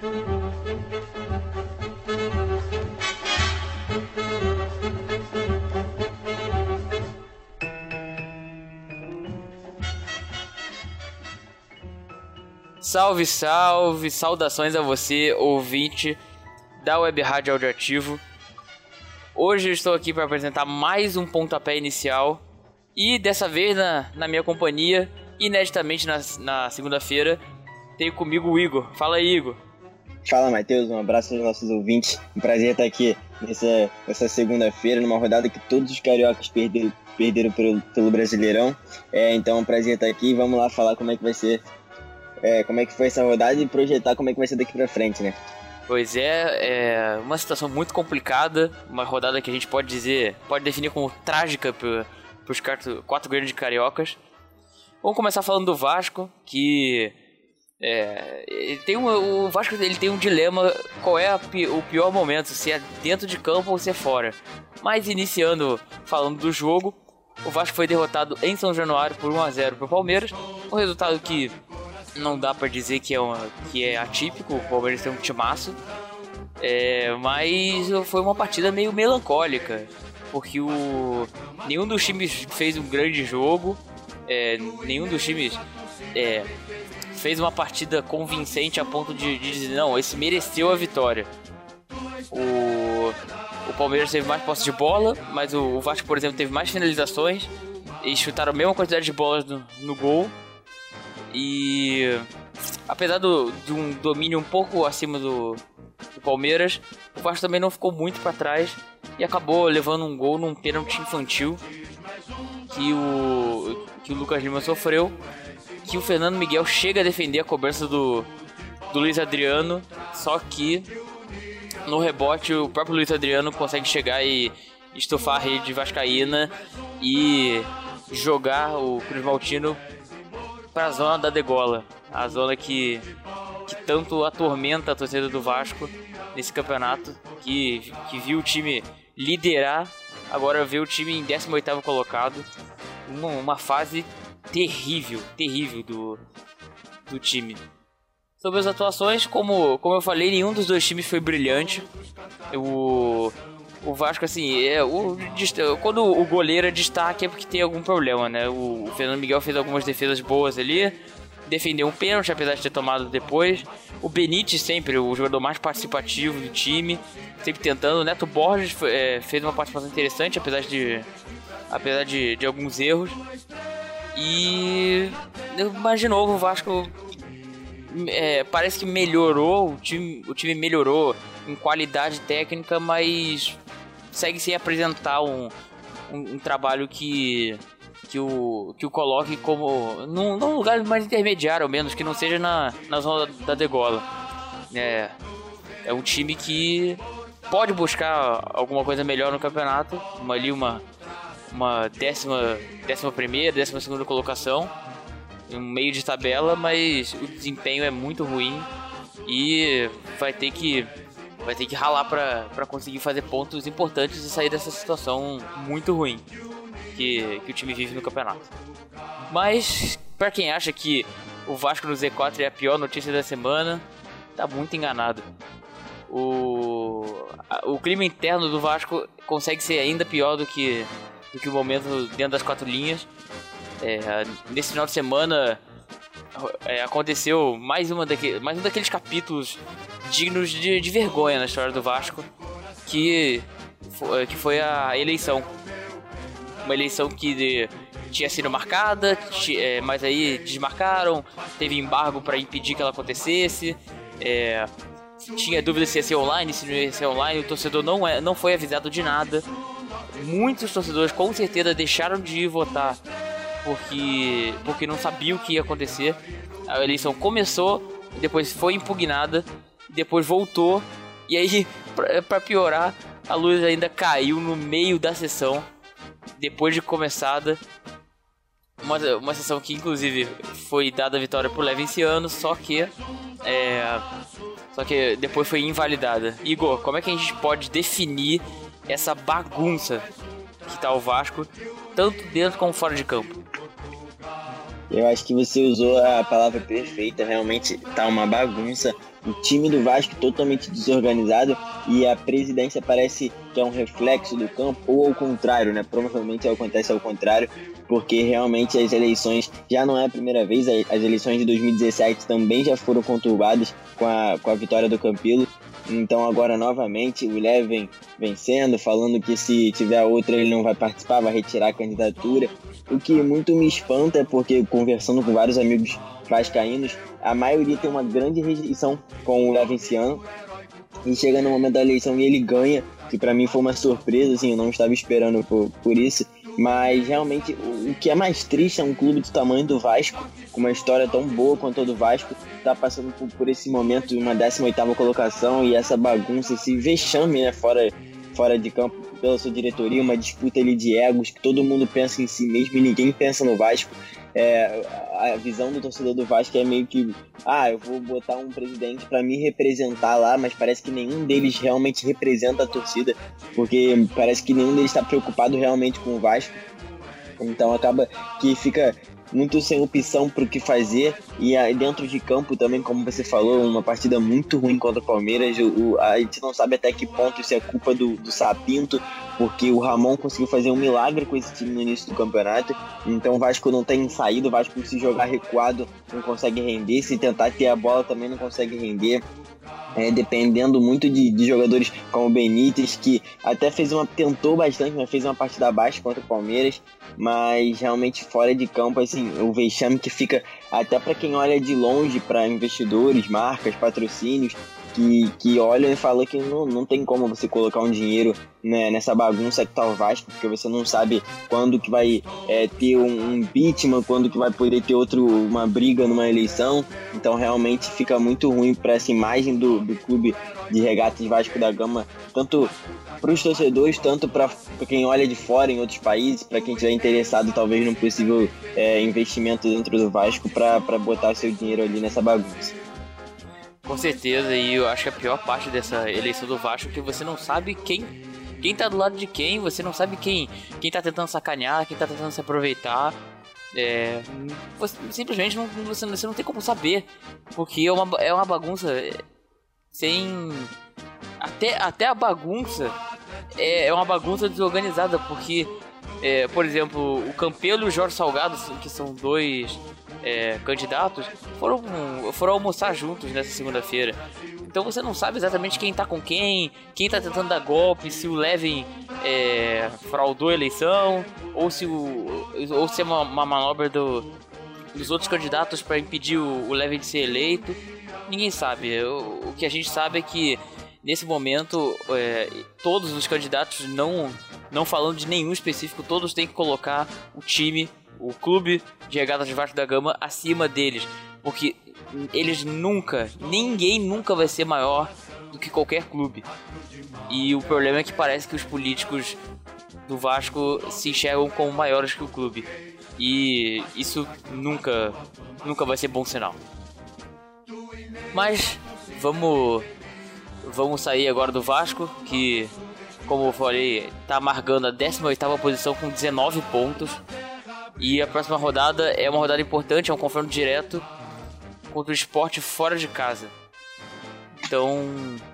Salve, salve, saudações a você, ouvinte da Web Rádio Audioativo. Hoje eu estou aqui para apresentar mais um pontapé inicial e dessa vez na minha companhia, ineditamente na segunda-feira, tenho comigo o Igor. Fala aí, Igor. Fala, Matheus, um abraço aos nossos ouvintes. Um prazer estar aqui nessa segunda-feira, numa rodada que todos os cariocas perderam pelo Brasileirão. Então é um prazer estar aqui. Vamos lá falar como é que vai ser, como é que foi essa rodada e projetar como é que vai ser daqui pra frente, né? Pois é uma situação muito complicada, uma rodada que a gente pode definir como trágica para os quatro grandes cariocas. Vamos começar falando do Vasco, que o Vasco ele tem um dilema, qual é o pior momento, se é dentro de campo ou se é fora. Mas iniciando falando do jogo, o Vasco foi derrotado em São Januário por 1-0 pro Palmeiras, um resultado que não dá pra dizer que é atípico. O Palmeiras tem um timaço, mas foi uma partida meio melancólica, porque nenhum dos times fez um grande jogo, nenhum dos times fez uma partida convincente a ponto de dizer, não, esse mereceu a vitória. O Palmeiras teve mais posse de bola, mas o Vasco, por exemplo, teve mais finalizações e chutaram a mesma quantidade de bolas no gol. E apesar de um domínio um pouco acima do Palmeiras, o Vasco também não ficou muito para trás e acabou levando um gol num pênalti infantil que o Lucas Lima sofreu, que o Fernando Miguel chega a defender a cobrança do Luiz Adriano, só que no rebote o próprio Luiz Adriano consegue chegar e estufar a rede vascaína e jogar o Cruz Maltino para a zona da degola, a zona que tanto atormenta a torcida do Vasco nesse campeonato, que viu o time liderar, agora vê o time em 18º colocado, uma fase terrível do time. Sobre as atuações, como eu falei, nenhum dos dois times foi brilhante. O Vasco, assim, quando o goleiro é destaque é porque tem algum problema, né? O Fernando Miguel fez algumas defesas boas ali, defendeu um pênalti, apesar de ter tomado depois. O Benítez, sempre o jogador mais participativo do time, sempre tentando. O Neto Borges fez uma participação interessante, apesar de alguns erros. Mas, de novo, o Vasco parece que melhorou, o time melhorou em qualidade técnica, mas segue sem apresentar um trabalho que o coloque como num lugar mais intermediário, ao menos, que não seja na zona da degola. É um time que pode buscar alguma coisa melhor no campeonato, uma 11ª, 12ª colocação, um meio de tabela, mas o desempenho é muito ruim e vai ter que ralar para conseguir fazer pontos importantes e sair dessa situação muito ruim que o time vive no campeonato. Mas para quem acha que o Vasco no Z4 é a pior notícia da semana, tá muito enganado. O clima interno do Vasco consegue ser ainda pior do que o momento dentro das quatro linhas. Nesse final de semana aconteceu mais um daqueles capítulos dignos de vergonha na história do Vasco, que foi a eleição. Uma eleição que tinha sido marcada, mas aí desmarcaram, teve embargo para impedir que ela acontecesse. Tinha dúvida se ia ser online, se não ia ser online, o torcedor não foi avisado de nada. Muitos torcedores com certeza deixaram de ir votar porque não sabiam o que ia acontecer. A eleição começou, depois foi impugnada, depois voltou, e aí, pra piorar, a luz ainda caiu no meio da sessão, depois de começada. Uma sessão que inclusive foi dada a vitória pro Levinciano, só que depois foi invalidada. Igor, como é que a gente pode definir essa bagunça que tá o Vasco, tanto dentro como fora de campo? Eu acho que você usou a palavra perfeita, realmente tá uma bagunça. O time do Vasco totalmente desorganizado e a presidência parece que é um reflexo do campo, ou ao contrário, né? Provavelmente acontece ao contrário, porque realmente as eleições já não é a primeira vez, as eleições de 2017 também já foram conturbadas com a vitória do Campelo. Então agora novamente o Lé vem vencendo, falando que se tiver outra ele não vai participar, vai retirar a candidatura. O que muito me espanta é porque, conversando com vários amigos vascaínos, a maioria tem uma grande rejeição com o Lé esse ano. E chega no momento da eleição e ele ganha, que pra mim foi uma surpresa, assim, eu não estava esperando por isso. Mas realmente o que é mais triste é um clube do tamanho do Vasco, com uma história tão boa quanto a do Vasco, tá passando por esse momento de uma 18ª colocação e essa bagunça, esse vexame, né, fora de campo pela sua diretoria, uma disputa ali de egos, que todo mundo pensa em si mesmo e ninguém pensa no Vasco. A visão do torcedor do Vasco é meio que, eu vou botar um presidente para me representar lá, mas parece que nenhum deles realmente representa a torcida, porque parece que nenhum deles está preocupado realmente com o Vasco. Então acaba que fica muito sem opção para o que fazer, e aí dentro de campo também, como você falou, uma partida muito ruim contra o Palmeiras. A gente não sabe até que ponto isso é culpa do Sapinto, porque o Ramon conseguiu fazer um milagre com esse time no início do campeonato. Então o Vasco não tem saído, o Vasco se jogar recuado não consegue render, se tentar ter a bola também não consegue render. Dependendo muito de jogadores como o Benítez, que até tentou bastante, mas fez uma partida abaixo contra o Palmeiras, mas realmente fora de campo, assim, o vexame que fica até para quem olha de longe, para investidores, marcas, patrocínios, que olham e falam que não tem como você colocar um dinheiro, né, nessa bagunça que tá o Vasco, porque você não sabe quando que vai ter um impeachment, quando que vai poder ter uma briga numa eleição. Então realmente fica muito ruim para essa imagem do clube de regatas Vasco da Gama, tanto para os torcedores, tanto para quem olha de fora em outros países, para quem estiver interessado talvez num possível investimento dentro do Vasco para botar seu dinheiro ali nessa bagunça. Com certeza, e eu acho que a pior parte dessa eleição do Vasco é que você não sabe quem tá do lado de quem, você não sabe quem tá tentando sacanear, quem tá tentando se aproveitar. Você simplesmente você não tem como saber, porque é uma bagunça sem... Até a bagunça é uma bagunça desorganizada, porque, por exemplo, o Campelo e o Jorge Salgado, que são dois candidatos, foram almoçar juntos nessa segunda-feira. Então você não sabe exatamente quem tá com quem tá tentando dar golpe, se o Levin fraudou a eleição, ou se é uma manobra dos outros candidatos para impedir o Levin de ser eleito. Ninguém sabe. O que a gente sabe é que nesse momento todos os candidatos, não falando de nenhum específico, todos têm que colocar o time, o clube de regatas de Vasco da Gama acima deles, porque ninguém nunca vai ser maior do que qualquer clube. E o problema é que parece que os políticos do Vasco se enxergam como maiores que o clube, e isso nunca vai ser bom sinal. Mas vamos sair agora do Vasco, que, como eu falei, tá amargando a 18ª posição com 19 pontos. E a próxima rodada é uma rodada importante, é um confronto direto contra o Sport fora de casa. Então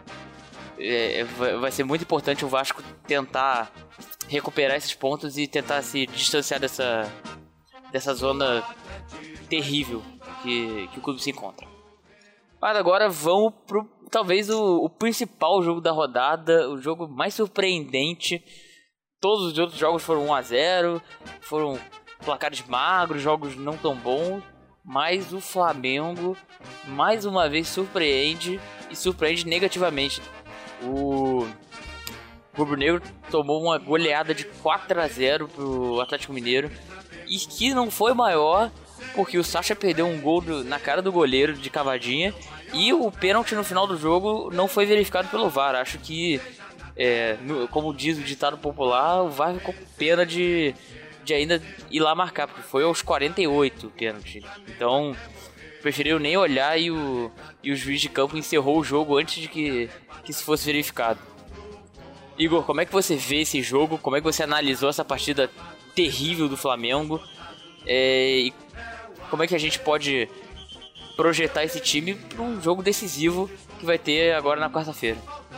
vai ser muito importante o Vasco tentar recuperar esses pontos e tentar se distanciar dessa zona terrível que o clube se encontra. Mas agora vamos pro talvez o principal jogo da rodada, o jogo mais surpreendente. Todos os outros jogos foram 1-0, foram placares magros, jogos não tão bons, mas o Flamengo mais uma vez surpreende negativamente. O rubro-negro tomou uma goleada de 4-0 pro Atlético Mineiro, e que não foi maior porque o Sacha perdeu um gol na cara do goleiro de cavadinha, e o pênalti no final do jogo não foi verificado pelo VAR. Acho que, como diz o ditado popular, o VAR ficou com pena de ainda ir lá marcar, porque foi aos 48 o pênalti. Então preferiu nem olhar, e o juiz de campo encerrou o jogo antes de que isso fosse verificado. Igor, como é que você vê esse jogo? Como é que você analisou essa partida terrível do Flamengo? como é que a gente pode projetar esse time para um jogo decisivo que vai ter agora na quarta-feira.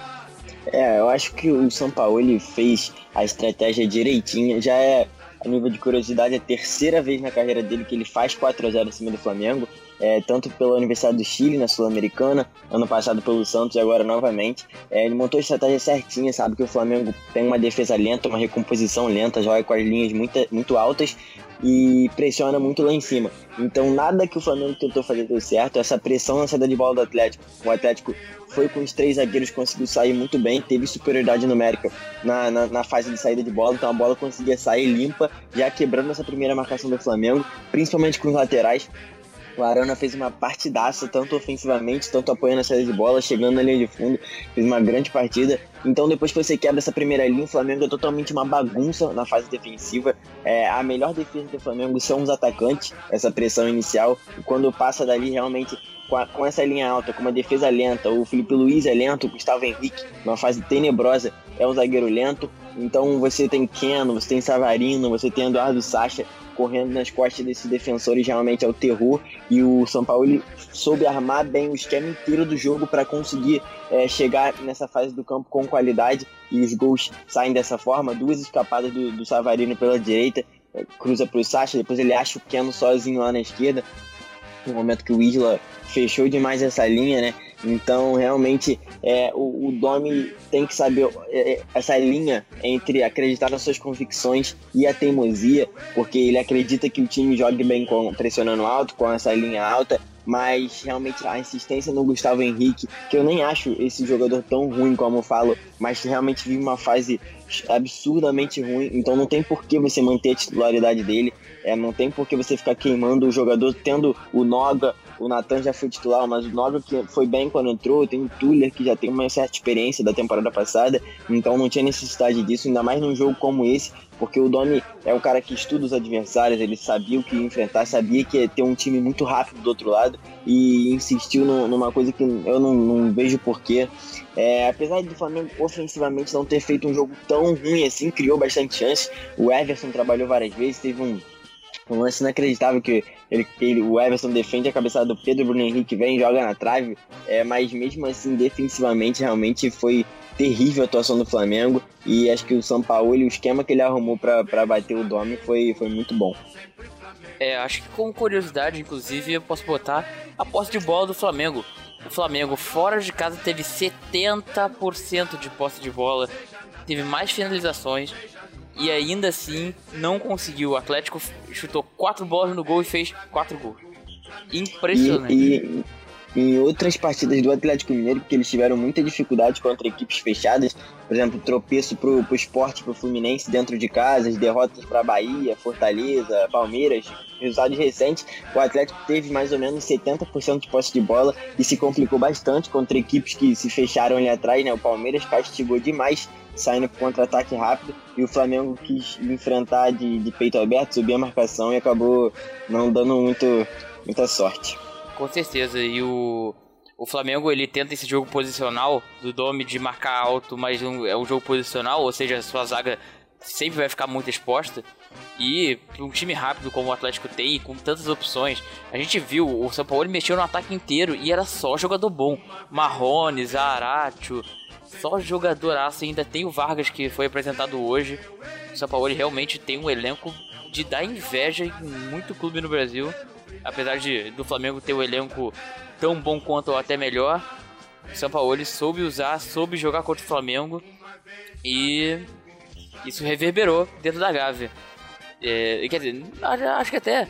Eu acho que o Sampaoli fez a estratégia direitinha. Já é, a nível de curiosidade, a terceira vez na carreira dele que ele faz 4-0 em cima do Flamengo, tanto pela Universidade do Chile na Sul-Americana, ano passado pelo Santos e agora novamente. Ele montou a estratégia certinha, sabe que o Flamengo tem uma defesa lenta, uma recomposição lenta, joga com as linhas muito altas e pressiona muito lá em cima. Então nada que o Flamengo tentou fazer deu certo. Essa pressão na saída de bola do Atlético, o Atlético foi com os 3 zagueiros, conseguiu sair muito bem, teve superioridade numérica na fase de saída de bola, então a bola conseguia sair limpa, já quebrando essa primeira marcação do Flamengo, principalmente com os laterais. O Arana fez uma partidaça, tanto ofensivamente, tanto apoiando a saída de bola, chegando na linha de fundo, fez uma grande partida. Então depois que você quebra essa primeira linha, o Flamengo é totalmente uma bagunça na fase defensiva. A melhor defesa do Flamengo são os atacantes, essa pressão inicial, e quando passa dali realmente com essa linha alta, com uma defesa lenta, o Felipe Luiz é lento, o Gustavo Henrique, numa fase tenebrosa, é um zagueiro lento. Então você tem Keno, você tem Savarino, você tem Eduardo Sacha correndo nas costas desses defensores, realmente é o terror. E o Sampaoli soube armar bem o esquema inteiro do jogo para conseguir chegar nessa fase do campo com qualidade, e os gols saem dessa forma. 2 escapadas do Savarino pela direita, cruza para o Sacha, depois ele acha o Keno sozinho lá na esquerda, no momento que o Isla fechou demais essa linha, né? Então realmente o Domi tem que saber essa linha entre acreditar nas suas convicções e a teimosia, porque ele acredita que o time jogue bem pressionando alto, com essa linha alta, mas realmente a insistência no Gustavo Henrique, que eu nem acho esse jogador tão ruim como eu falo, mas realmente vive uma fase absurdamente ruim, então não tem por que você manter a titularidade dele, não tem por que você ficar queimando o jogador, tendo o Noga. O Natan já foi titular, mas o Noga que foi bem quando entrou, tem o Tuller que já tem uma certa experiência da temporada passada, então não tinha necessidade disso, ainda mais num jogo como esse, porque o Domi é um cara que estuda os adversários, ele sabia o que ia enfrentar, sabia que ia ter um time muito rápido do outro lado e insistiu numa coisa que eu não vejo porquê. Apesar do Flamengo ofensivamente não ter feito um jogo tão ruim assim, criou bastante chance. O Everson trabalhou várias vezes, teve um lance inacreditável que o Everson defende a cabeçada do Pedro, Bruno Henrique vem e joga na trave, mas mesmo assim defensivamente realmente foi terrível a atuação do Flamengo, e acho que o Sampaoli, o esquema que ele arrumou para bater o Domi foi muito bom. Acho que com curiosidade, inclusive, eu posso botar a posse de bola do Flamengo. O Flamengo fora de casa teve 70% de posse de bola, teve mais finalizações, e ainda assim não conseguiu. O Atlético chutou 4 bolas no gol e fez 4 gols. Impressionante. E em outras partidas do Atlético Mineiro, que eles tiveram muita dificuldade contra equipes fechadas, por exemplo, tropeço pro Sport, pro Fluminense dentro de casa, as derrotas para Bahia, Fortaleza, Palmeiras, resultados recentes, o Atlético teve mais ou menos 70% de posse de bola e se complicou bastante contra equipes que se fecharam ali atrás, né? O Palmeiras castigou demais, saindo para contra-ataque rápido, e o Flamengo quis enfrentar de peito aberto, subir a marcação e acabou não dando muita sorte. Com certeza, e o Flamengo ele tenta esse jogo posicional do Domi de marcar alto, mas é um jogo posicional, ou seja, a sua zaga sempre vai ficar muito exposta, e para um time rápido como o Atlético tem, com tantas opções, a gente viu, o Sampaoli mexeu no ataque inteiro e era só jogador bom, Marrone, Zaratio, só jogadoraço. Ainda tem o Vargas que foi apresentado hoje. O Sampaoli realmente tem um elenco de dar inveja em muito clube no Brasil, apesar do Flamengo ter um elenco tão bom quanto ou até melhor. O Sampaoli soube jogar contra o Flamengo e isso reverberou dentro da Gávea. Quer dizer, acho que até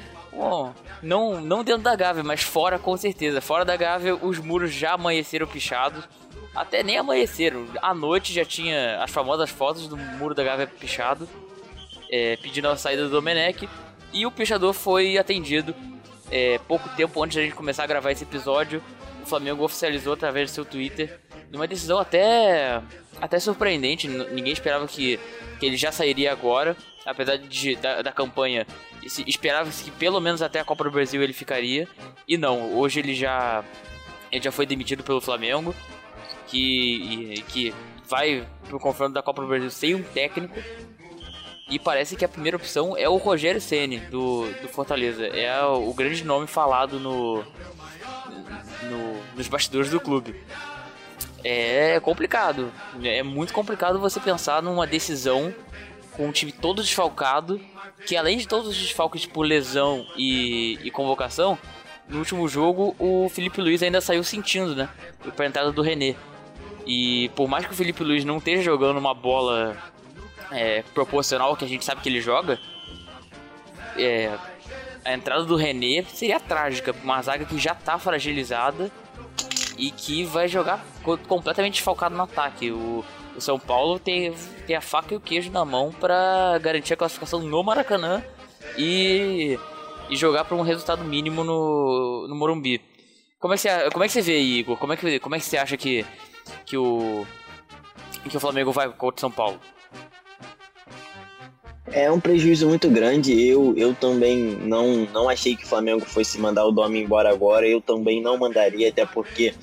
não dentro da Gávea, mas fora, com certeza. Fora da Gávea os muros já amanheceram pichados. Até nem amanheceram, à noite já tinha as famosas fotos do muro da Gávea pichado, pedindo a saída do Domenech, e o pichador foi atendido. Pouco tempo antes de a gente começar a gravar esse episódio, o Flamengo oficializou através do seu Twitter, numa decisão até surpreendente. Ninguém esperava que ele já sairia agora, apesar da campanha. Esperava-se que pelo menos até a Copa do Brasil ele ficaria, e não, hoje ele já foi demitido pelo Flamengo, que vai pro confronto da Copa do Brasil sem um técnico. E parece que a primeira opção é o Rogério Ceni do Fortaleza. É o grande nome falado nos bastidores do clube. É complicado. É muito complicado você pensar numa decisão com o time todo desfalcado, que além de todos os desfalques por lesão e convocação, no último jogo o Felipe Luiz ainda saiu sentindo, né? Pra entrada do René. E por mais que o Felipe Luiz não esteja jogando uma bola proporcional ao que a gente sabe que ele joga, a entrada do René seria trágica pra uma zaga que já tá fragilizada e que vai jogar completamente desfalcado no ataque. O São Paulo tem a faca e o queijo na mão para garantir a classificação no Maracanã e jogar para um resultado mínimo no Morumbi. Como é que você vê, Igor? Como é que você acha que o Flamengo vai contra o São Paulo? É um prejuízo muito grande. Eu também não achei que o Flamengo fosse mandar o Domi embora agora. Eu também não mandaria, até porque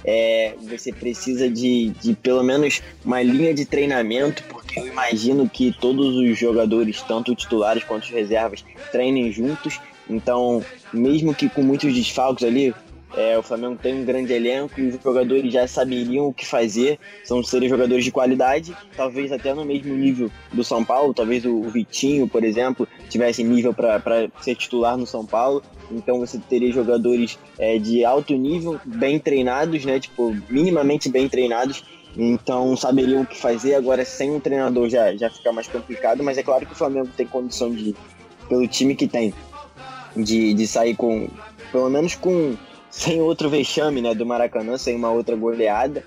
você precisa de pelo menos uma linha de treinamento, porque eu imagino que todos os jogadores, tanto titulares quanto os reservas, treinem juntos. Então, mesmo que com muitos desfalques ali, o Flamengo tem um grande elenco e os jogadores já saberiam o que fazer. Seriam jogadores de qualidade, talvez até no mesmo nível do São Paulo. Talvez o Vitinho, por exemplo, tivesse nível para ser titular no São Paulo. Então você teria jogadores de alto nível, bem treinados, né? Tipo, minimamente bem treinados. Então saberiam o que fazer. Agora sem um treinador já fica mais complicado. Mas é claro que o Flamengo tem condição pelo time que tem, de sair com, pelo menos sem outro vexame, né, do Maracanã, sem uma outra goleada.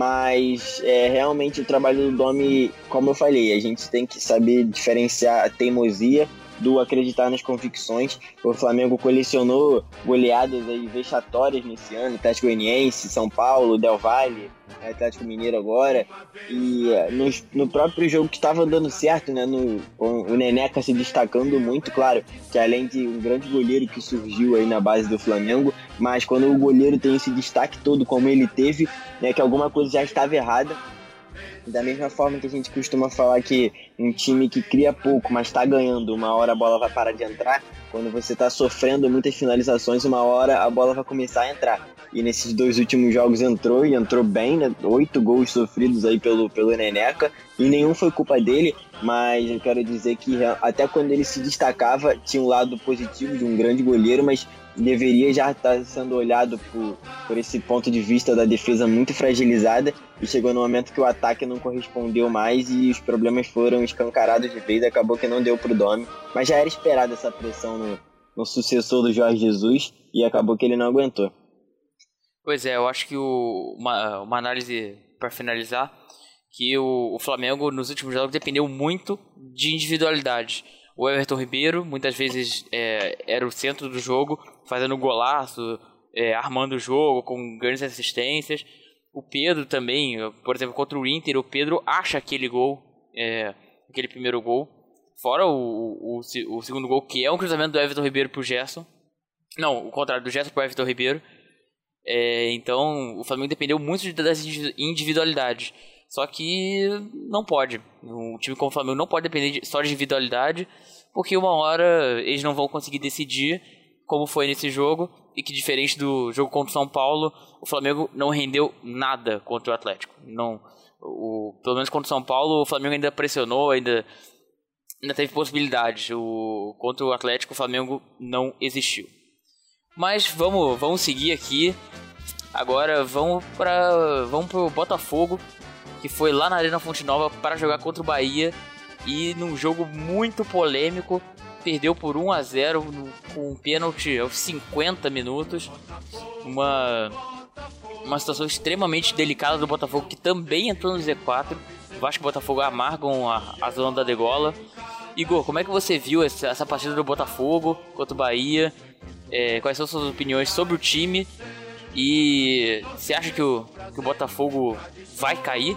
Mas realmente o trabalho do Domi, como eu falei, a gente tem que saber diferenciar a teimosia do acreditar nas convicções. O Flamengo colecionou goleadas aí vexatórias nesse ano, Atlético Goianiense, São Paulo, Del Valle, Atlético Mineiro agora, e no próprio jogo que estava dando certo, né, o Neneca se destacando muito, claro, que além de um grande goleiro que surgiu aí na base do Flamengo, mas quando o goleiro tem esse destaque todo como ele teve, né, que alguma coisa já estava errada. Da mesma forma que a gente costuma falar que um time que cria pouco, mas está ganhando, uma hora a bola vai parar de entrar. Quando você está sofrendo muitas finalizações, uma hora a bola vai começar a entrar. E nesses 2 últimos jogos entrou bem, né? 8 gols sofridos aí pelo Neneca, e nenhum foi culpa dele, mas eu quero dizer que até quando ele se destacava, tinha um lado positivo de um grande goleiro, mas deveria já estar sendo olhado por esse ponto de vista da defesa muito fragilizada, e chegou no momento que o ataque não correspondeu mais e os problemas foram escancarados de vez. Acabou que não deu pro Domi, mas já era esperada essa pressão no sucessor do Jorge Jesus, e acabou que ele não aguentou. Pois é, eu acho que uma análise para finalizar, que o Flamengo nos últimos jogos dependeu muito de individualidade. O Everton Ribeiro muitas vezes era o centro do jogo, fazendo golaço, armando o jogo com grandes assistências. O Pedro também, por exemplo, contra o Inter, o Pedro acha aquele gol, aquele primeiro gol, fora o segundo gol, que é um cruzamento do Everton Ribeiro pro Gerson. Não, o contrário, do Gerson pro Everton Ribeiro. Então o Flamengo dependeu muito das individualidades. Só que não pode. Um time como o Flamengo não pode depender só de individualidade, porque uma hora eles não vão conseguir decidir, como foi nesse jogo, e que diferente do jogo contra o São Paulo, o Flamengo não rendeu nada contra o Atlético. Pelo menos contra o São Paulo, o Flamengo ainda pressionou, ainda teve possibilidades. Contra o Atlético, o Flamengo não existiu. Mas vamos seguir aqui. Agora vamos pro Botafogo, que foi lá na Arena Fonte Nova para jogar contra o Bahia, e num jogo muito polêmico, perdeu por 1-0 com um pênalti aos 50 minutos. Uma situação extremamente delicada do Botafogo, que também entrou no Z4. Vasco e Botafogo amargam a zona da degola. Igor, como é que você viu essa partida do Botafogo contra o Bahia? Quais são suas opiniões sobre o time? E você acha que o Botafogo vai cair?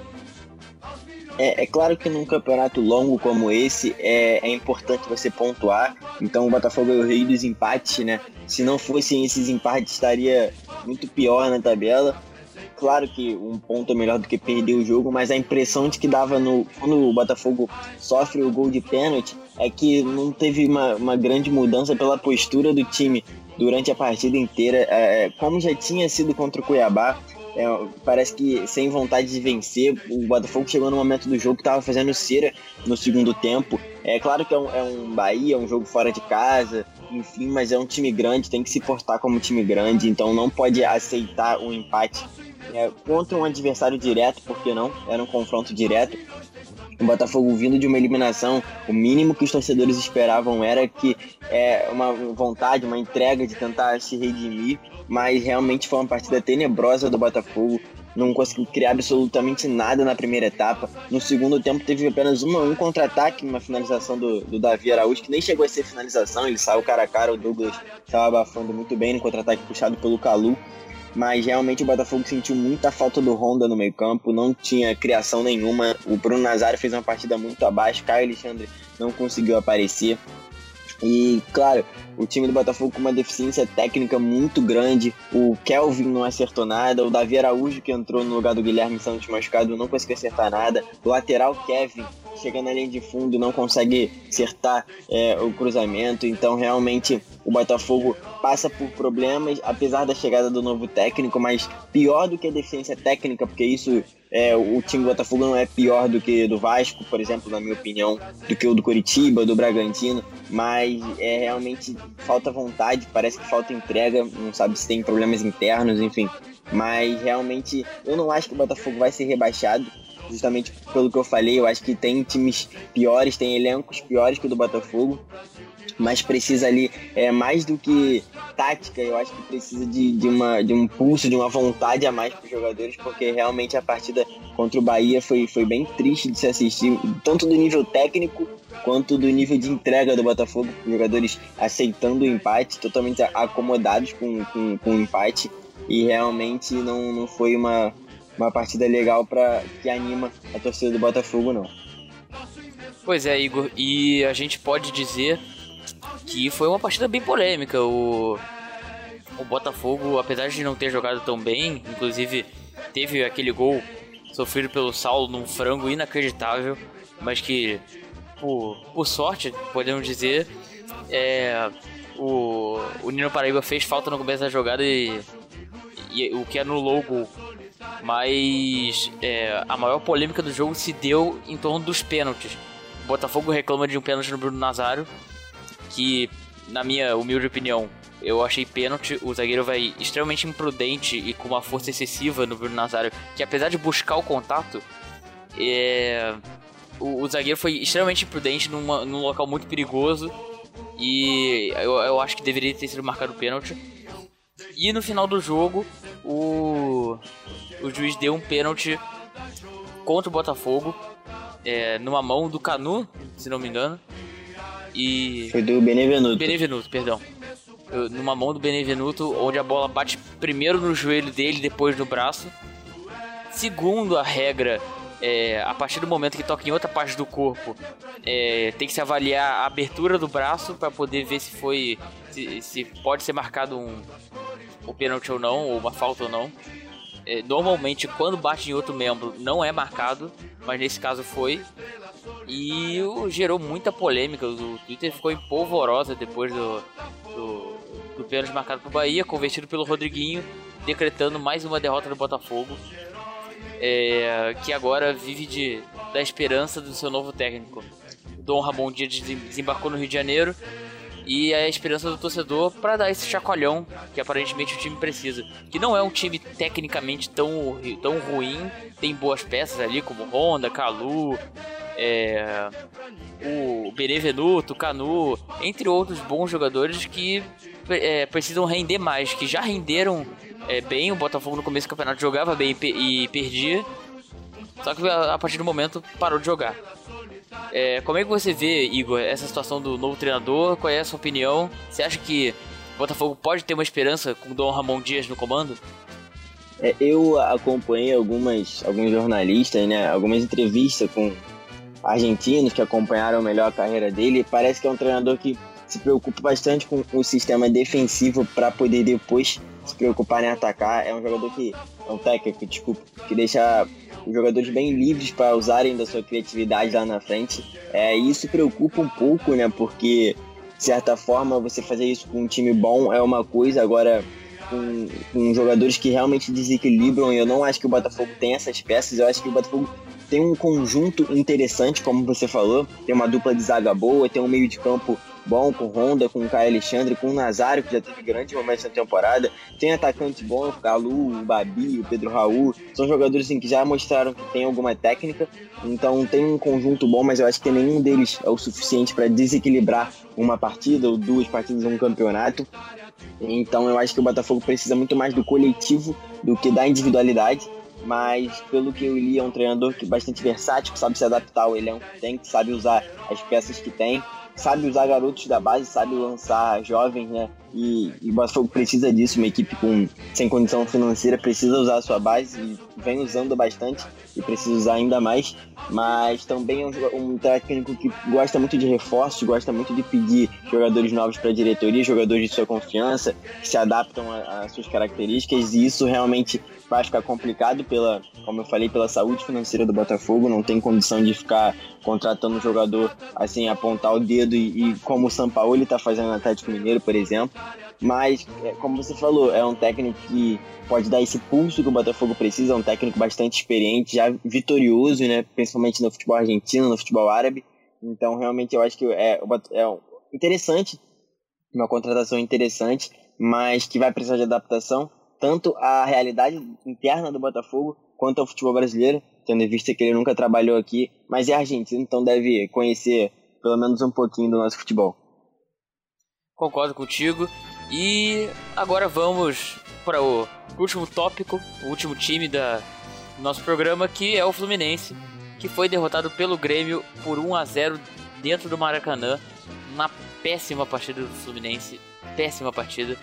É claro que num campeonato longo como esse é importante você pontuar. Então o Botafogo é o rei dos empates, né? Se não fossem esses empates, estaria muito pior na tabela. Claro que um ponto é melhor do que perder o jogo, mas a impressão de que dava quando o Botafogo sofre o gol de pênalti é que não teve uma grande mudança pela postura do time durante a partida inteira. Como já tinha sido contra o Cuiabá, parece que sem vontade de vencer, o Botafogo chegou no momento do jogo que estava fazendo cera no segundo tempo. É claro que é um Bahia, é um jogo fora de casa, enfim, mas é um time grande, tem que se portar como time grande, então não pode aceitar um empate contra um adversário direto, porque não? Era um confronto direto. O Botafogo vindo de uma eliminação, o mínimo que os torcedores esperavam era que uma vontade, uma entrega de tentar se redimir, mas realmente foi uma partida tenebrosa do Botafogo. Não conseguiu criar absolutamente nada na primeira etapa. No segundo tempo teve apenas um contra-ataque, uma finalização do Davi Araújo, que nem chegou a ser finalização, ele saiu cara a cara, o Douglas estava abafando muito bem no contra-ataque puxado pelo Calu. Mas realmente o Botafogo sentiu muita falta do Honda no meio campo, não tinha criação nenhuma. O Bruno Nazário fez uma partida muito abaixo, Caio Alexandre não conseguiu aparecer. E, claro, o time do Botafogo com uma deficiência técnica muito grande. O Kelvin não acertou nada. O Davi Araújo, que entrou no lugar do Guilherme Santos machucado, não conseguiu acertar nada. O lateral Kevin, chegando na linha de fundo, não consegue acertar o cruzamento. Então, realmente, o Botafogo passa por problemas, apesar da chegada do novo técnico, mas pior do que a deficiência técnica, porque isso... o time do Botafogo não é pior do que do Vasco, por exemplo, na minha opinião, do que o do Coritiba, do Bragantino, mas realmente falta vontade, parece que falta entrega, não sabe se tem problemas internos, enfim. Mas realmente eu não acho que o Botafogo vai ser rebaixado, justamente pelo que eu falei. Eu acho que tem times piores, tem elencos piores que o do Botafogo, mas precisa ali, mais do que tática, eu acho que precisa de um pulso, de uma vontade a mais para os jogadores, porque realmente a partida contra o Bahia foi bem triste de se assistir, tanto do nível técnico quanto do nível de entrega do Botafogo, os jogadores aceitando o empate, totalmente acomodados com o empate, e realmente não foi uma partida legal que anima a torcida do Botafogo, não. Pois é, Igor, e a gente pode dizer que foi uma partida bem polêmica. O Botafogo, apesar de não ter jogado tão bem, inclusive teve aquele gol sofrido pelo Saulo num frango inacreditável, mas que, por sorte, podemos dizer, o Nino Paraíba fez falta no começo da jogada e o que anulou o gol. Mas a maior polêmica do jogo se deu em torno dos pênaltis. O Botafogo reclama de um pênalti no Bruno Nazário, que, na minha humilde opinião, eu achei pênalti. O zagueiro vai extremamente imprudente e com uma força excessiva no Bruno Nazário, que apesar de buscar o contato, o zagueiro foi extremamente imprudente num local muito perigoso, e eu acho que deveria ter sido marcado o pênalti. E no final do jogo, o juiz deu um pênalti contra o Botafogo, numa mão do Canu, se não me engano. Foi do Benevenuto. Benevenuto, perdão. Numa mão do Benevenuto, onde a bola bate primeiro no joelho dele, depois no braço. Segundo a regra, a partir do momento que toca em outra parte do corpo, tem que se avaliar a abertura do braço para poder ver se pode ser marcado um pênalti ou não, ou uma falta ou não. Normalmente, quando bate em outro membro, não é marcado, mas nesse caso foi. E gerou muita polêmica. O Twitter ficou em polvorosa depois do pênalti marcado pro Bahia, convertido pelo Rodriguinho, decretando mais uma derrota do Botafogo, que agora vive da esperança do seu novo técnico. O Dom Ramon Dias desembarcou no Rio de Janeiro, e a esperança do torcedor para dar esse chacoalhão que aparentemente o time precisa. Que não é um time tecnicamente tão ruim, tem boas peças ali como Honda, Calu, o Benevenuto, o Canu, entre outros bons jogadores que precisam render mais, que já renderam bem. O Botafogo no começo do campeonato jogava bem e perdia, só que a partir do momento parou de jogar. Como é que você vê, Igor, essa situação do novo treinador? Qual é a sua opinião? Você acha que o Botafogo pode ter uma esperança com o Dom Ramon Dias no comando? Eu acompanhei alguns jornalistas, né, algumas entrevistas com argentinos que acompanharam melhor a carreira dele. Parece que é um treinador que se preocupa bastante com o sistema defensivo para poder depois se preocupar em atacar. É um jogador que é um técnico, desculpa, que deixa os jogadores bem livres para usarem da sua criatividade lá na frente. Isso preocupa um pouco, né? Porque, de certa forma, você fazer isso com um time bom é uma coisa, agora com jogadores que realmente desequilibram. Eu não acho que o Botafogo tem essas peças. Eu acho que o Botafogo tem um conjunto interessante, como você falou. Tem uma dupla de zaga boa, tem um meio de campo bom com o Honda, com o Caio Alexandre, com o Nazário, que já teve grandes momentos na temporada. Tem atacantes bons, o Calu, o Babi, o Pedro Raul. São jogadores assim, que já mostraram que tem alguma técnica. Então tem um conjunto bom, mas eu acho que nenhum deles é o suficiente para desequilibrar uma partida ou 2 partidas em um campeonato. Então eu acho que o Botafogo precisa muito mais do coletivo do que da individualidade. Mas pelo que eu li, é um treinador que é bastante versátil, que sabe se adaptar ao elenco que tem, que sabe usar as peças que tem, sabe usar garotos da base, sabe lançar jovens, né? E o Botafogo precisa disso. Uma equipe sem condição financeira precisa usar a sua base e vem usando bastante e precisa usar ainda mais. Mas também é um técnico que gosta muito de reforços, gosta muito de pedir jogadores novos para a diretoria, jogadores de sua confiança, que se adaptam às suas características, e isso realmente vai ficar complicado como eu falei, pela saúde financeira do Botafogo. Não tem condição de ficar contratando um jogador assim, apontar o dedo e como o Sampaoli está fazendo no Atlético Mineiro, por exemplo. Mas, como você falou, é um técnico que pode dar esse pulso que o Botafogo precisa. É um técnico bastante experiente, já vitorioso, né? Principalmente no futebol argentino, no futebol árabe. Então, realmente, eu acho que é interessante, uma contratação interessante, mas que vai precisar de adaptação, tanto à realidade interna do Botafogo quanto ao futebol brasileiro, tendo em vista que ele nunca trabalhou aqui, mas é argentino, então deve conhecer pelo menos um pouquinho do nosso futebol. Concordo contigo. E agora vamos para o último tópico, o último time do nosso programa, que é o Fluminense, que foi derrotado pelo Grêmio por 1-0 dentro do Maracanã. Uma péssima partida do Fluminense, péssima partida.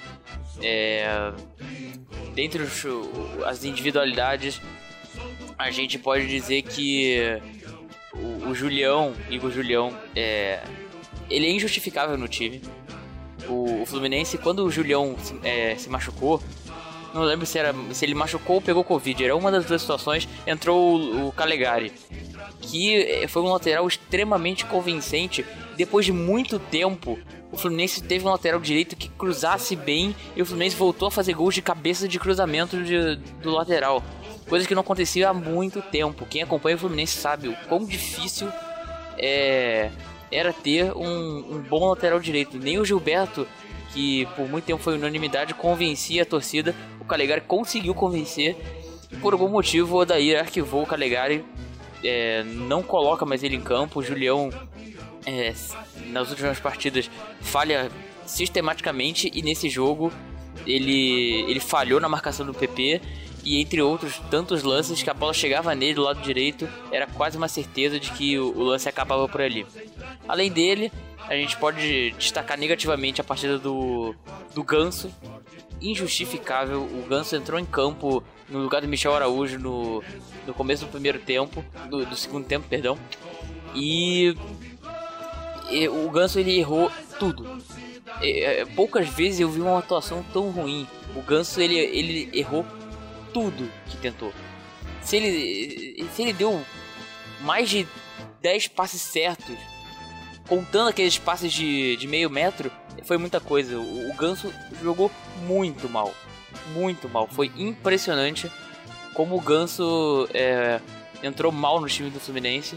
Dentre as individualidades, a gente pode dizer que o Igor Julião, ele é injustificável no time. O Fluminense, quando o Julião se machucou, não lembro se ele machucou ou pegou Covid, era uma das duas situações, entrou o Calegari, que foi um lateral extremamente convincente. Depois de muito tempo, o Fluminense teve um lateral direito que cruzasse bem, e o Fluminense voltou a fazer gols de cabeça de cruzamento do lateral, coisa que não acontecia há muito tempo. Quem acompanha o Fluminense sabe o quão difícil era ter um bom lateral direito. Nem o Gilberto, que por muito tempo foi unanimidade, convencia a torcida. O Calegari conseguiu convencer, e por algum motivo o Odair arquivou o Calegari, não coloca mais ele em campo. O Julião, nas últimas partidas, falha sistematicamente, e nesse jogo ele falhou na marcação do PP, e entre outros tantos lances que a bola chegava nele do lado direito, era quase uma certeza de que o lance acabava por ali. Além dele, a gente pode destacar negativamente a partida do Ganso. Injustificável. O Ganso entrou em campo no lugar do Michel Araújo no começo do primeiro tempo, do segundo tempo, perdão. E o Ganso, ele errou tudo. Poucas vezes eu vi uma atuação tão ruim. O Ganso, ele errou tudo que tentou. Se ele deu mais de 10 passes certos, contando aqueles passes de meio metro, foi muita coisa. O Ganso jogou muito mal. Muito mal. Foi impressionante como o Ganso entrou mal no time do Fluminense.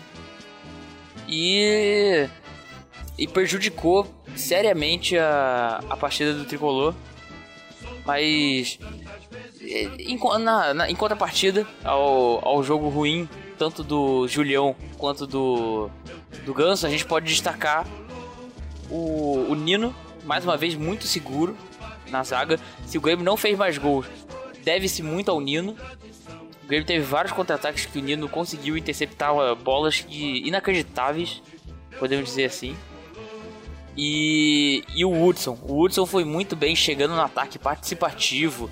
E prejudicou seriamente a partida do Tricolor. Mas em contrapartida ao jogo ruim, tanto do Julião quanto do Ganso, a gente pode destacar o Nino, mais uma vez muito seguro na zaga. Se o Grêmio não fez mais gols, deve-se muito ao Nino. O Grêmio teve vários contra-ataques que o Nino conseguiu interceptar bolas inacreditáveis, podemos dizer assim. E o Hudson foi muito bem, chegando no ataque, participativo.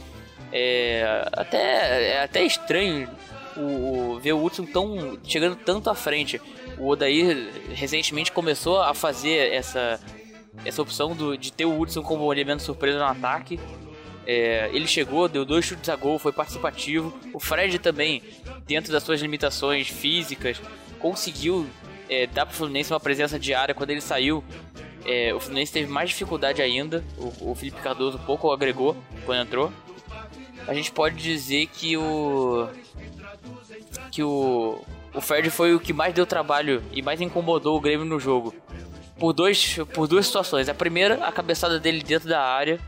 Até estranho ver o Hudson chegando tanto à frente. O Odair recentemente começou a fazer essa opção de ter o Hudson como elemento surpresa no ataque. Ele chegou, deu 2 chutes a gol, foi participativo. O Fred também, dentro das suas limitações físicas, conseguiu dar pro Fluminense uma presença diária. Quando ele saiu, o Fluminense teve mais dificuldade ainda. O Felipe Cardoso pouco agregou quando entrou. A gente pode dizer que o Fred foi o que mais deu trabalho e mais incomodou o Grêmio no jogo. Por duas situações. A primeira, a cabeçada dele dentro da área,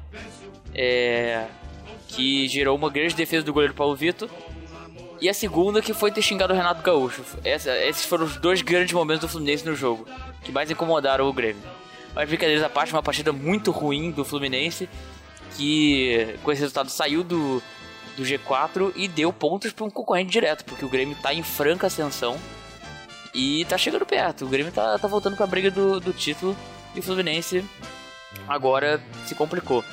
que gerou uma grande defesa do goleiro Paulo Vitor. E a segunda, que foi ter xingado o Renato Gaúcho. Esses foram os 2 grandes momentos do Fluminense no jogo, que mais incomodaram o Grêmio. Mas brincadeiras à parte, uma partida muito ruim do Fluminense, que com esse resultado saiu do G4 e deu pontos para um concorrente direto, porque o Grêmio tá em franca ascensão e tá chegando perto. O Grêmio tá voltando com a briga do título, e o Fluminense agora se complicou.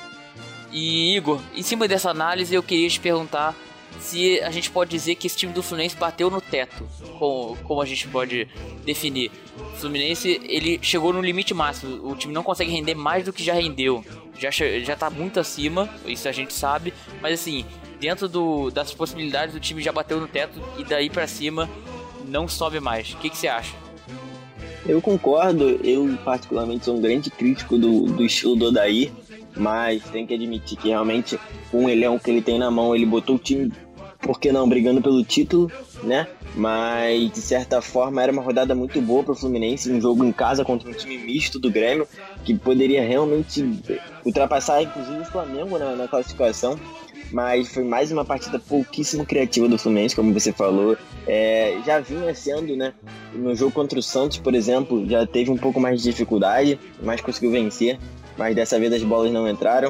E Igor, em cima dessa análise eu queria te perguntar se a gente pode dizer que esse time do Fluminense bateu no teto, como a gente pode definir. O Fluminense, ele chegou no limite máximo, o time não consegue render mais do que já rendeu, já tá muito acima, isso a gente sabe, mas assim, dentro das possibilidades, o time já bateu no teto e daí pra cima não sobe mais. O que você acha? Eu concordo, eu particularmente sou um grande crítico do estilo do Odair, mas tem que admitir que realmente com o elenco que ele tem na mão, ele botou o time, por que não, brigando pelo título, né? Mas de certa forma era uma rodada muito boa para o Fluminense, um jogo em casa contra um time misto do Grêmio, que poderia realmente ultrapassar inclusive o Flamengo na classificação. Mas foi mais uma partida pouquíssimo criativa do Fluminense, como você falou. Já vinha sendo, né? No jogo contra o Santos, por exemplo, já teve um pouco mais de dificuldade, mas conseguiu vencer. Mas dessa vez as bolas não entraram.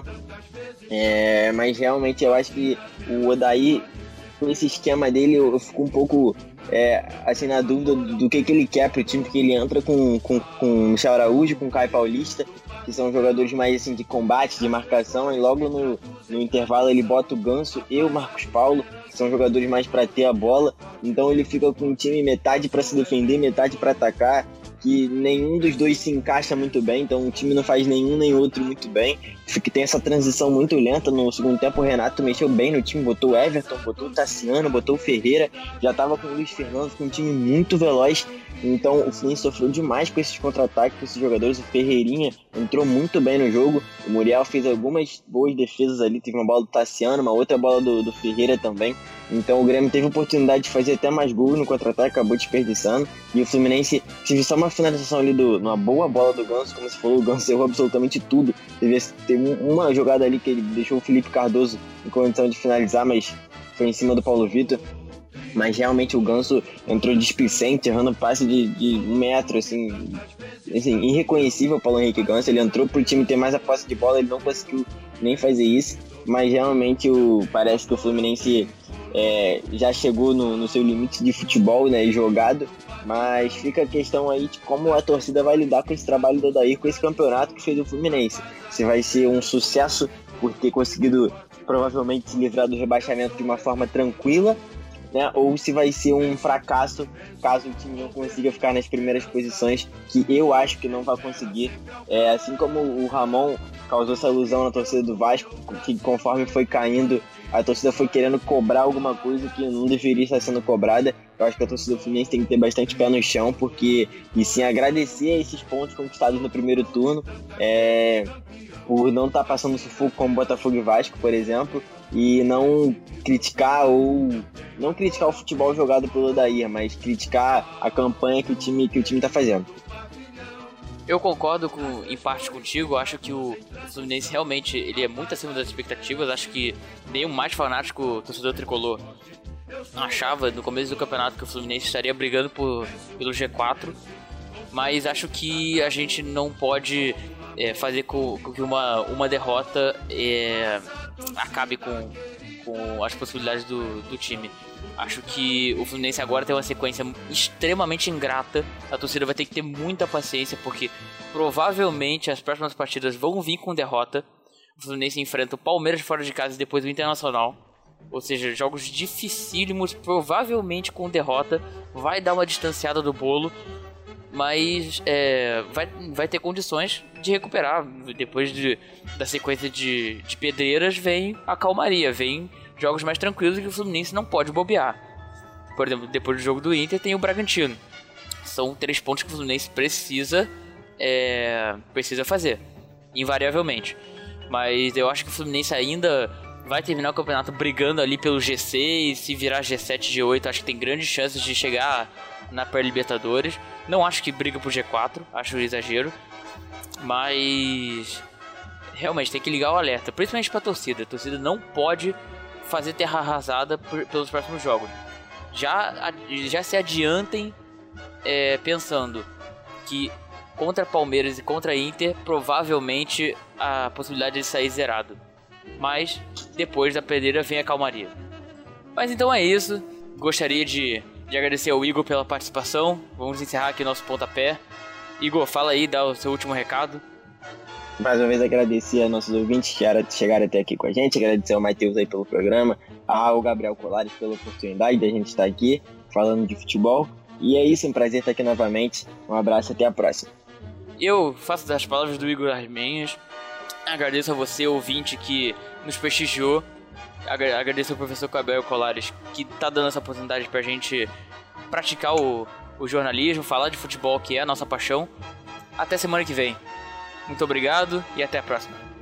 Mas realmente eu acho que o Odair, com esse esquema dele, eu fico um pouco assim, na dúvida do que ele quer pro time, porque ele entra com o Michel Araújo, com o Caio Paulista, que são jogadores mais assim, de combate, de marcação, e logo no intervalo ele bota o Ganso e o Marcos Paulo, que são jogadores mais para ter a bola. Então ele fica com um time metade para se defender, metade para atacar, que nenhum dos dois se encaixa muito bem, então o time não faz nenhum nem outro muito bem, que tem essa transição muito lenta. No segundo tempo o Renato mexeu bem no time, botou o Everton, botou o Tassiano, botou o Ferreira, já tava com o Luiz Fernando, com um time muito veloz. Então o Fluminense sofreu demais com esses contra-ataques, com esses jogadores. O Ferreirinha entrou muito bem no jogo, o Muriel fez algumas boas defesas ali, teve uma bola do Tassiano, uma outra bola do Ferreira também. Então o Grêmio teve a oportunidade de fazer até mais gols no contra-ataque, acabou desperdiçando. E o Fluminense teve só uma finalização ali, numa boa bola do Ganso, como você falou, o Ganso errou absolutamente tudo. Teve uma jogada ali que ele deixou o Felipe Cardoso em condição de finalizar, mas foi em cima do Paulo Vitor. Mas realmente o Ganso entrou displicente, errando passe de 1 metro, assim, irreconhecível. O Paulo Henrique Ganso, ele entrou pro time ter mais a posse de bola, ele não conseguiu nem fazer isso. Mas realmente parece que o Fluminense já chegou no seu limite de futebol, né, jogado. Mas fica a questão aí de como a torcida vai lidar com esse trabalho do Odair, com esse campeonato que fez o Fluminense. Se vai ser um sucesso por ter conseguido provavelmente se livrar do rebaixamento de uma forma tranquila, né? Ou se vai ser um fracasso caso o time não consiga ficar nas primeiras posições, que eu acho que não vai conseguir. Assim como o Ramon causou essa ilusão na torcida do Vasco, que conforme foi caindo, a torcida foi querendo cobrar alguma coisa que não deveria estar sendo cobrada. Eu acho que a torcida do Fluminense tem que ter bastante pé no chão, e sim agradecer a esses pontos conquistados no primeiro turno, por não estar passando sufoco como Botafogo e Vasco, por exemplo, e não criticar o futebol jogado pelo Odair, mas criticar a campanha que o time está fazendo. Eu concordo em parte contigo. Acho que o Fluminense realmente ele é muito acima das expectativas. Acho que nem o mais fanático torcedor tricolor achava no começo do campeonato que o Fluminense estaria brigando pelo G4, mas acho que a gente não pode fazer com que uma derrota acabe com as possibilidades do time. Acho que o Fluminense agora tem uma sequência extremamente ingrata. A torcida vai ter que ter muita paciência, porque provavelmente as próximas partidas vão vir com derrota. O Fluminense enfrenta o Palmeiras fora de casa e depois o Internacional, ou seja, jogos dificílimos, provavelmente com derrota. Vai dar uma distanciada do bolo. mas vai ter condições de recuperar. Depois da sequência de pedreiras vem a calmaria, vem jogos mais tranquilos que o Fluminense não pode bobear. Por exemplo, depois do jogo do Inter tem o Bragantino. São 3 pontos que o Fluminense precisa fazer, invariavelmente. Mas eu acho que o Fluminense ainda vai terminar o campeonato brigando ali pelo G6. Se virar G7, G8, acho que tem grandes chances de chegar na pré-Libertadores. Não acho que briga pro G4, acho um exagero. Mas realmente tem que ligar o alerta, principalmente pra torcida. A torcida não pode fazer terra arrasada pelos próximos jogos. Já se adiantem pensando que contra Palmeiras e contra Inter, provavelmente a possibilidade de sair zerado. Mas depois da pedreira vem a calmaria. Mas então é isso. Gostaria de agradecer ao Igor pela participação. Vamos encerrar aqui nosso pontapé. Igor, fala aí, dá o seu último recado. Mais uma vez agradecer a nossos ouvintes que chegaram até aqui com a gente, agradecer ao Matheus aí pelo programa, ao Gabriel Colares pela oportunidade de a gente estar aqui falando de futebol. E é isso, um prazer estar aqui novamente. Um abraço e até a próxima. Eu faço das palavras do Igor as minhas. Agradeço a você, ouvinte, que nos prestigiou. Agradeço ao professor Gabriel Colares, que está dando essa oportunidade pra gente praticar o jornalismo, falar de futebol, que é a nossa paixão. Até semana que vem. Muito obrigado e até a próxima.